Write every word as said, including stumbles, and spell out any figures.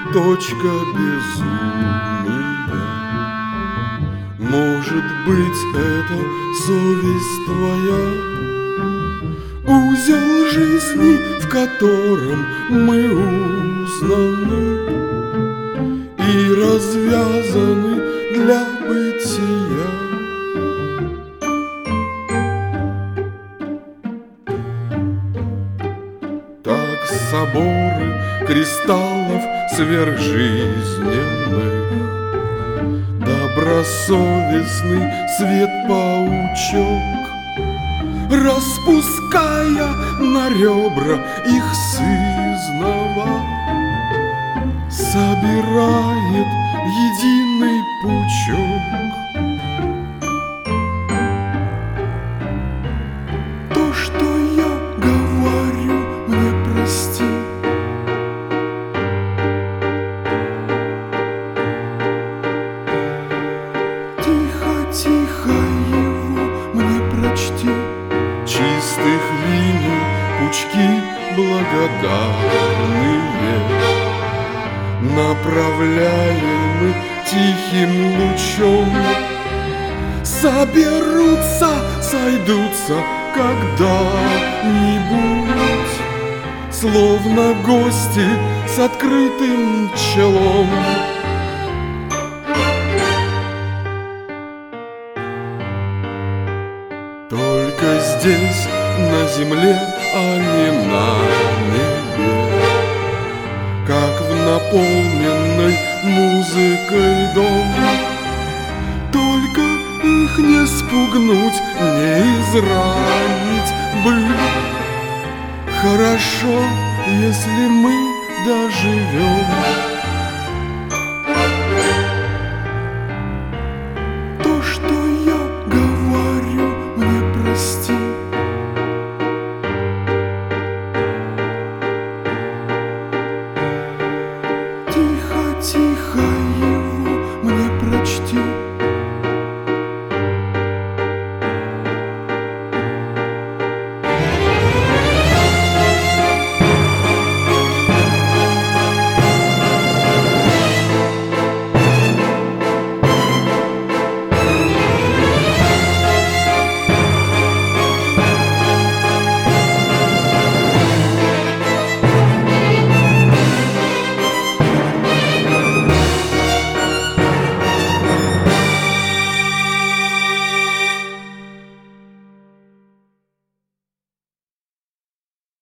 точка безумия. Может быть, это совесть твоя, узел жизни, в котором мы узнаны и развязаны для бытия. Так соборы кристаллов сверхжизненных, добросовестный свет-паучок, распуская на ребра их сызнова, собирает единый пучок. То, что я говорю, мне прости. Тихо, тихо его мне прочти. Чистых линий пучки благодарные, направляемы тихим лучом, соберутся, сойдутся когда-нибудь, словно гости с открытым челом. Только здесь, на земле, а не на небе, как в наполненной музыкой дом. Только их не спугнуть, не изранить бы. Хорошо, если мы доживем.